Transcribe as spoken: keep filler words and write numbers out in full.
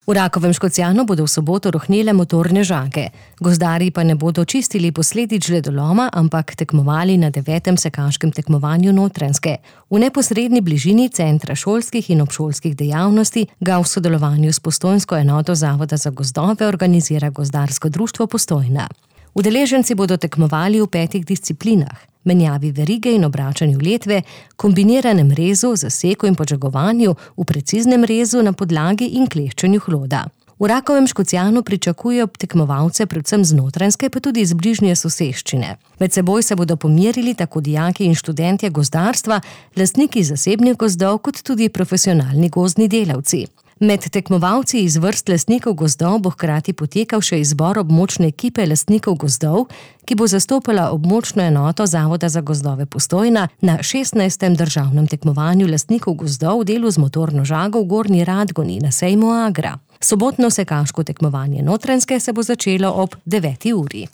V Rakovem Škocjanu bodo v soboto rohnele motorne žage. Gozdarji pa ne bodo čistili posledic žledoloma, ampak tekmovali na devetem sekaškem tekmovanju Notranjske. V neposredni bližini centra šolskih in obšolskih dejavnosti ga v sodelovanju s postojnsko enoto Zavoda za gozdove organizira Gozdarsko društvo Postojna. Udeleženci bodo tekmovali v petih disciplinah: menjavi verige in obračanju letve, kombiniranem rezu, zaseku in podžagovanju, v preciznem rezu na podlagi in kleščenju hloda. V Rakovem Škocjanu pričakujejo tekmovalce predvsem z Notranjske, pa tudi iz bližnje soseščine. Med seboj se bodo pomerili tako dijaki in študentje gozdarstva, lastniki zasebnih gozdov kot tudi profesionalni gozdni delavci. Med tekmovalci iz vrst lastnikov gozdov bo hkrati potekal še izbor območne ekipe lastnikov gozdov, ki bo zastopala območno enoto Zavoda za gozdove Postojna na šestnajstem državnem tekmovanju lastnikov gozdov v delu z motorno žago v Gornji Radgoni na sejmu Agra. Sobotno sekaško tekmovanje Notranjske se bo začelo ob deveti uri.